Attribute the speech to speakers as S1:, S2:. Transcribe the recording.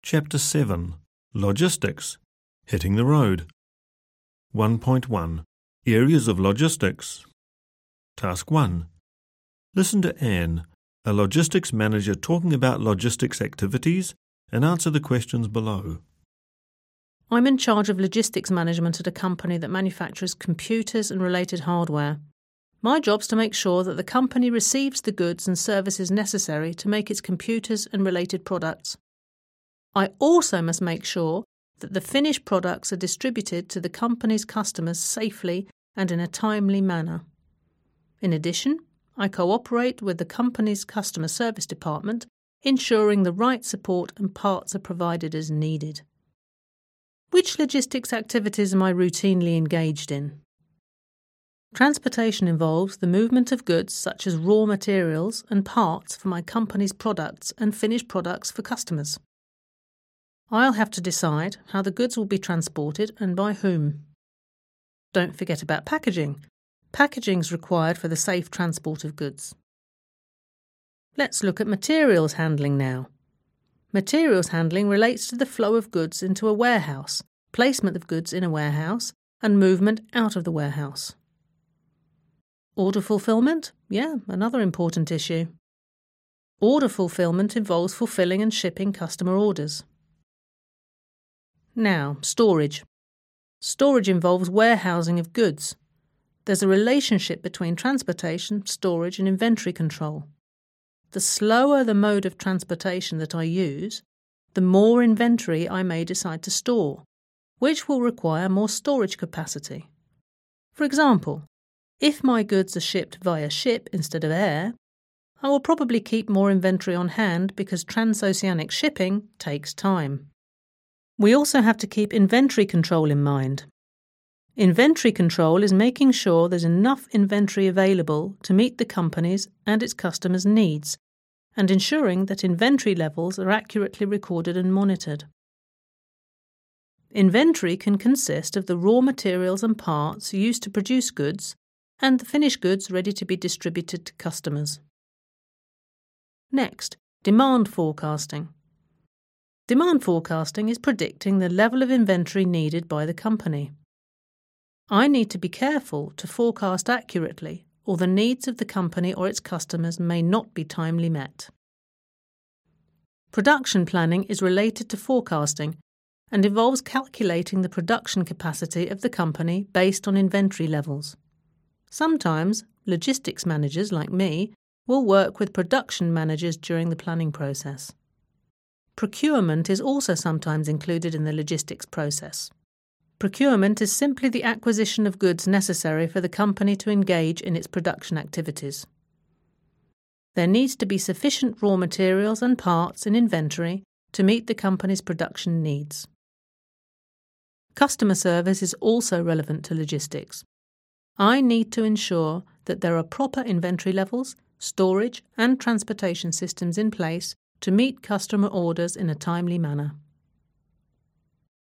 S1: Chapter 7. Logistics. Hitting the road. 1.1. Areas of logistics. Task 1. Listen to Anne, a logistics manager, talking about logistics activities, and answer the questions below.
S2: I'm in charge of logistics management at a company that manufactures computers and related hardware. My job's to make sure that the company receives the goods and services necessary to make its computers and related products. I also must make sure that the finished products are distributed to the company's customers safely and in a timely manner. In addition, I cooperate with the company's customer service department, ensuring the right support and parts are provided as needed. Which logistics activities am I routinely engaged in? Transportation involves the movement of goods such as raw materials and parts for my company's products and finished products for customers. I'll have to decide how the goods will be transported and by whom. Don't forget about packaging. Packaging is required for the safe transport of goods. Let's look at materials handling now. Materials handling relates to the flow of goods into a warehouse, placement of goods in a warehouse, and movement out of the warehouse. Order fulfillment? Yeah, another important issue. Order fulfillment involves fulfilling and shipping customer orders. Now, storage. Storage involves warehousing of goods. There's a relationship between transportation, storage, and inventory control. The slower the mode of transportation that I use, the more inventory I may decide to store, which will require more storage capacity. For example, if my goods are shipped via ship instead of air, I will probably keep more inventory on hand because transoceanic shipping takes time. We also have to keep inventory control in mind. Inventory control is making sure there's enough inventory available to meet the company's and its customers' needs, and ensuring that inventory levels are accurately recorded and monitored. Inventory can consist of the raw materials and parts used to produce goods and the finished goods ready to be distributed to customers. Next, demand forecasting. Demand forecasting is predicting the level of inventory needed by the company. I need to be careful to forecast accurately, or the needs of the company or its customers may not be timely met. Production planning is related to forecasting and involves calculating the production capacity of the company based on inventory levels. Sometimes, logistics managers like me will work with production managers during the planning process. Procurement is also sometimes included in the logistics process. Procurement is simply the acquisition of goods necessary for the company to engage in its production activities. There needs to be sufficient raw materials and parts in inventory to meet the company's production needs. Customer service is also relevant to logistics. I need to ensure that there are proper inventory levels, storage and transportation systems in place to meet customer orders in a timely manner.